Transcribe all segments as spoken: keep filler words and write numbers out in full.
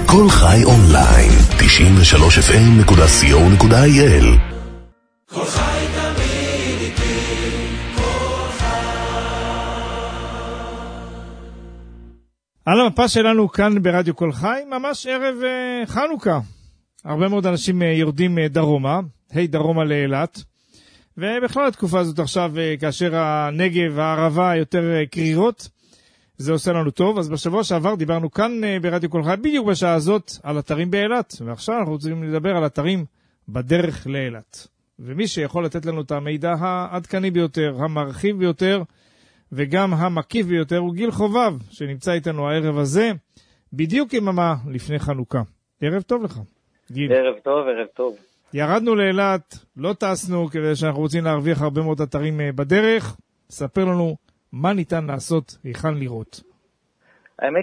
כל חי אונליין, תשעים ושלוש אף אם נקודה סי או נקודה איי אל. כל חי תמיד איתי, כל חי. על המפה שלנו כאן ברדיו כל חי, ממש ערב חנוכה. הרבה מאוד אנשים יורדים דרומה, היי דרומה לאילת. ובכלל התקופה הזאת עכשיו, כאשר הנגב והערבה יותר קרירות, זה עושה לנו טוב. אז בשבוע שעבר דיברנו כאן ברדיו כל חי, בדיוק בשעה הזאת, על אתרים באילת. ועכשיו אנחנו רוצים לדבר על אתרים בדרך לאילת. ומי שיכול לתת לנו את המידע העדכני ביותר, המרחיב ביותר, וגם המקיף ביותר, הוא גיל חובב, שנמצא איתנו הערב הזה, בדיוק יממה לפני חנוכה. ערב טוב לך, גיל. ערב טוב, ערב טוב. ירדנו לאילת, לא טסנו, כדי שאנחנו רוצים להרוויח הרבה מאוד אתרים בדרך. ספר לנו מה ניתן לעשות, היכן לראות. האמת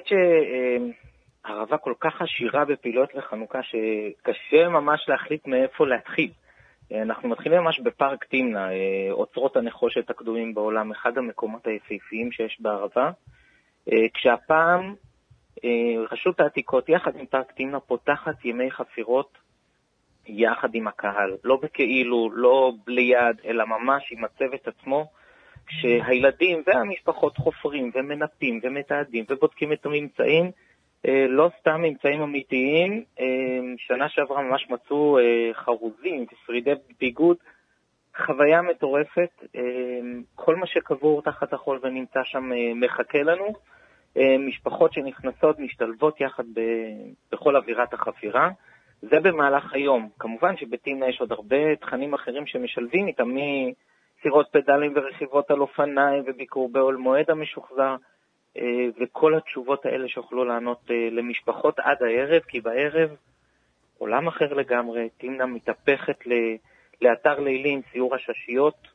שהערבה כל כך עשירה בפעילויות לחנוכה, שקשה ממש להחליט מאיפה להתחיל. אנחנו מתחילים ממש בפארק תמנה, אוצרות הנחושת הקדומים בעולם, אחד המקומות היפהפיים שיש בערבה, כשהפעם רשות העתיקות יחד עם פארק תמנה פותחת ימי חפירות יחד עם הקהל, לא בכאילו, לא ליד, אלא ממש עם הצוות עצמו, שהילדים והמשפחות חופרים ומנפים ומתעדים ובודקים את הממצאים, לא סתם ממצאים אמיתיים. שנה שעברה ממש מצאו חרוזים ושרידי ביגוד, חוויה מטורפת. כל מה שקבור תחת החול ונמצא שם מחכה לנו. משפחות שנכנסות משתלבות יחד בכל אווירת החפירה. זה במהלך היום. כמובן שבתמנה יש עוד הרבה תכנים אחרים שמשלבים איתם, מסירות פדלים ורכיבות על אופניים וביקור בעול מועד המשוחזר, וכל התשובות האלה שיוכלו לענות למשפחות עד הערב, כי בערב עולם אחר לגמרי. תמנה מתהפכת לאתר לילים, סיור הששיות,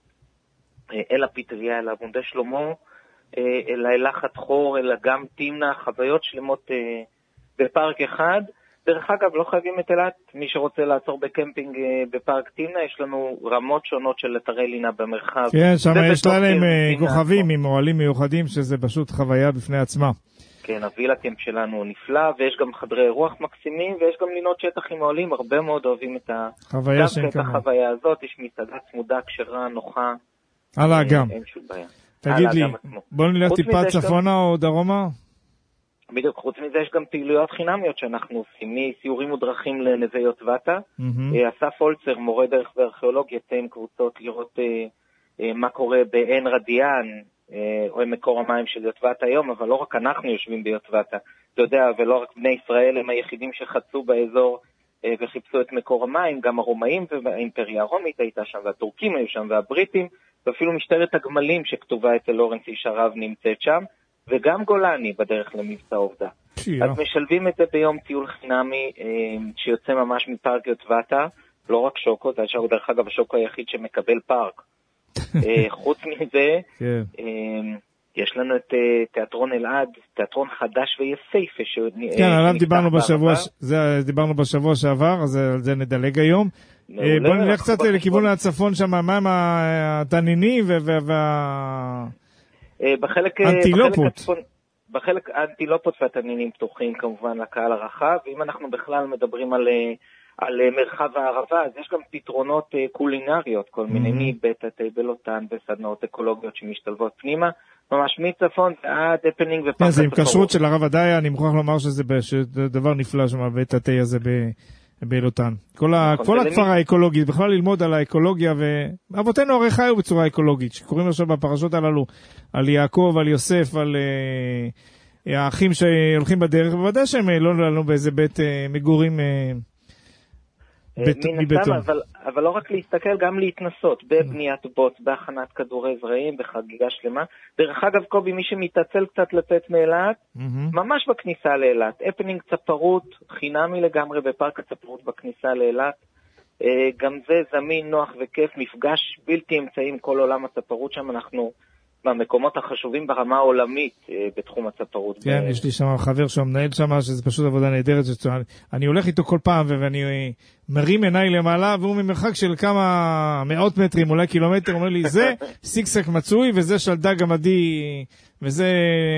אל הפטריה, אל עמודי שלמה, אל הילחת חור, אל גם תמנה, חוויות שלמות בפארק אחד. דרך אגב, לא חייבים את אילת. מי שרוצה לעצור בקמפינג בפארק תמנה, יש לנו רמות שונות של אתרי לינה במרחב. כן, שם יש להם כוכבים עם מועלים מיוחדים, שזה פשוט חוויה בפני עצמה. כן, הווילה קמפ שלנו נפלא, ויש גם חדרי רוח מקסימים, ויש גם לינות שטח עם מועלים. הרבה מאוד אוהבים את החוויה הזאת. יש מסעדה צמודה, כשרה, נוחה. על האגם. אין שום בעיה. תגיד לי, בוא נלך טיפה צפונה או דרומה? בדיוק, חוץ מזה יש גם פעילויות חינמיות שאנחנו עושים, מסיורים ודרכים לנווה יוטבתה. אסף הולצר, מורה דרך וארכיאולוג, יצא עם קבוצות לראות מה קורה בעין רדיאן, או מקור המים של יוטבתה היום, אבל לא רק אנחנו יושבים ביוטבתה, אתה יודע, ולא רק בני ישראל הם היחידים שחצו באזור וחיפשו את מקור המים, גם הרומאים והאימפריה הרומית הייתה שם, והטורקים היו שם, והבריטים, ואפילו משטרת הגמלים שכתובה אצל לורנס איש ערב נמצאת שם, וגם גולני בדרך למבצע עובדה. אז משלבים את זה ביום טיול חינמי שיוצא ממש מפארק יוטבתה, לא רק שוקו, זה ישר דרך אגב השוקו היחיד שמקבל פארק. חוץ מזה, יש לנו את תיאטרון אלעד, תיאטרון חדש ויפהפה. כן, עליו דיברנו בשבוע, דיברנו בשבוע שעבר, אז על זה נדלג היום. בואו נלך קצת לכיוון הצפון שם, מה עם התנינים וה... בחלק אנטילופות. בחלק האנטילופות והתנינים פתוחים כמובן לקהל הרחב, ואם אנחנו בכלל מדברים על, על מרחב הערבה, אז יש גם פתרונות קולינריות, כל מיני מבית הטייבלותן וסדנאות אקולוגיות שמשתלבות פנימה, ממש מצפון ועד הפנינג ופארק התחרות. זה עם כשרות של הרב עדיה, אני מוכרח לומר שזה דבר נפלא שם, בית הטי הזה באלותן. כל הכפר האקולוגי, בכלל ללמוד על האקולוגיה, ואבותינו הרי חיו בצורה אקולוגית, שקוראים עכשיו בפרשות הללו, על יעקב, על יוסף, על האחים שהולכים בדרך, בוודאי שהם לא לנו באיזה בית מגורים מבטון. אבל, אבל לא רק להסתכל, גם להתנסות בבניית בוט, בהכנת כדורי זרעים, בחגיגה שלמה. דרך אגב, קובי, מי שמתעצל קצת לצאת מאילת, ממש בכניסה לאילת, הפנינג צפרות, חינמי לגמרי בפארק הצפרות בכניסה לאילת, גם זה זמין, נוח וכיף, מפגש בלתי אמצעי עם כל עולם הצפרות שם. אנחנו מהמקומות החשובים ברמה העולמית בתחום הצפרות. כן, יש לי שם חבר שמנהל שם, שזה פשוט עבודה נהדרת. אני הולך איתו כל פעם, ואני מרים עיניי למעלה, והוא ממרחק של כמה מאות מטרים, אולי קילומטר, אומר לי, זה סיקסק מצוי, וזה שלדג עמדי, וזה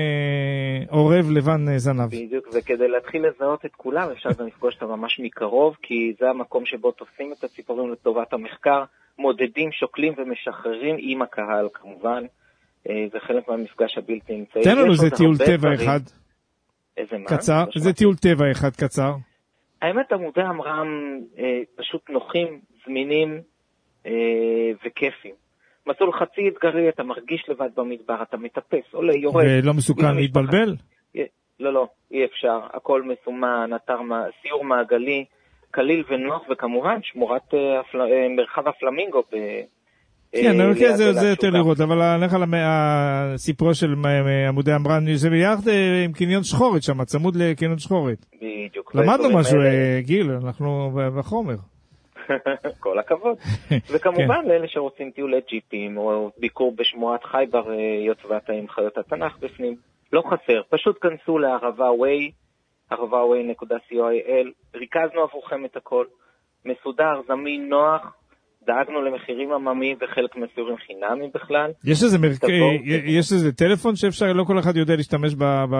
עורב לבן זנב. בדיוק, וכדי להתחיל לזהות את כולם, אפשר גם לפגוש אותם ממש מקרוב, כי זה המקום שבו תופסים את הציפורים לטובת המחקר, מודדים, שוקלים ומשחררים עם הקהל כמובן. זה חלק מהמפגש הבלתי אמצעי. תן לנו איזה טיול טבע אחד. איזה מה? קצר, איזה טיול טבע אחד קצר. האמת, עמודי עמרם פשוט נוחים, זמינים וכיפים. מסלול חצי אתגרי, אתה מרגיש לבד במדבר, אתה מטפס, עולה, יורד. ולא מסוכן להתבלבל? לא, לא, אי אפשר. הכל מסומן, סיור מעגלי, קליל ונוח, וכמובן שמורת מרחב הפלמינגו ב... כן, זה יותר לראות, אבל אני הולך על הסיפורו של עמודי עמרם, זה ביחד עם קניון שחורת שם, צמוד לקניון שחורת. בדיוק. למדנו משהו, גיל, אנחנו בחומר. כל הכבוד. וכמובן לאלה שרוצים טיולי ג'יפים, או ביקור בשמורת חייבר יוטבתה עם חיות התנ"ך בפנים, לא חסר, פשוט כנסו לערבה ווי, ערבה ווי נקודה סי או איי אל, ריכזנו עבורכם את הכל, מסודר, זמין, נוח, דאגנו למחירים עממיים וחלק מהסיורים חינמים בכלל. יש איזה מרק... יש איזה טלפון שאפשר, לא כל אחד יודע להשתמש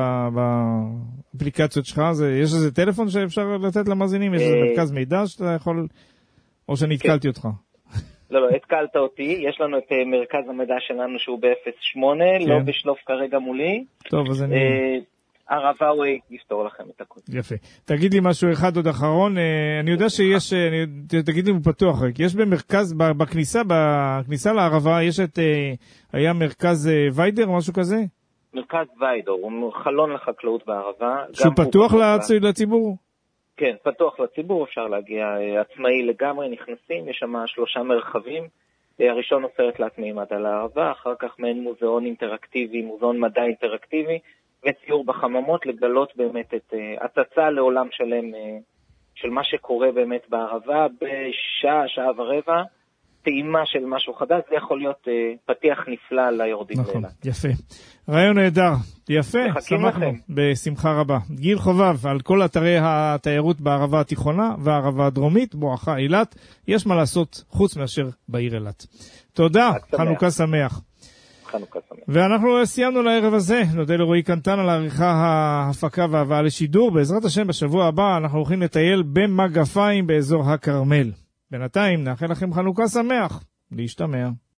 באפליקציות שלך, יש איזה טלפון שאפשר לתת למאזינים, יש איזה מרכז מידע שאתה יכול, או שנתקלתי אותך. לא, לא, התקלת אותי, יש לנו את מרכז המידע שלנו שהוא ב-אפס שמונה, לא בשלוף כרגע מולי. טוב, אז אני... ערבה ווי יפתור לכם את הכל. יפה. תגיד לי משהו אחד עוד אחרון, אני יודע שיש, תגיד לי הוא פתוח, יש במרכז, בכניסה, בכניסה לערבה, יש את, היה מרכז ויידר או משהו כזה? מרכז ויידר, הוא חלון לחקלאות בערבה. שהוא פתוח לציבור? כן, פתוח לציבור, אפשר להגיע עצמאי לגמרי, נכנסים, יש שם שלושה מרחבים. הראשון עוצרת לעצמאים עד על הערבה, אחר כך מעין מוזיאון אינטראקטיבי, מוזיאון מדע אינטראקטיבי, וציור בחממות לגלות באמת את uh, הצצה לעולם שלם uh, של מה שקורה באמת בערבה בשעה, שעה ורבע, טעימה של משהו חדש, זה יכול להיות uh, פתיח נפלא ליורדים נכון, לאילת. יפה. רעיון נהדר, יפה, שמחנו, לכם. בשמחה רבה. גיל חובב, על כל אתרי התיירות בערבה התיכונה והערבה הדרומית, בואכה אילת, יש מה לעשות חוץ מאשר בעיר אילת. תודה, חנוכה שמח. ואנחנו סיימנו לערב הזה, נודה לרועי קנטן על העריכה, ההפקה וההבאה לשידור. בעזרת השם בשבוע הבא אנחנו הולכים לטייל במגפיים באזור הכרמל. בינתיים נאחל לכם חנוכה שמח, להשתמע.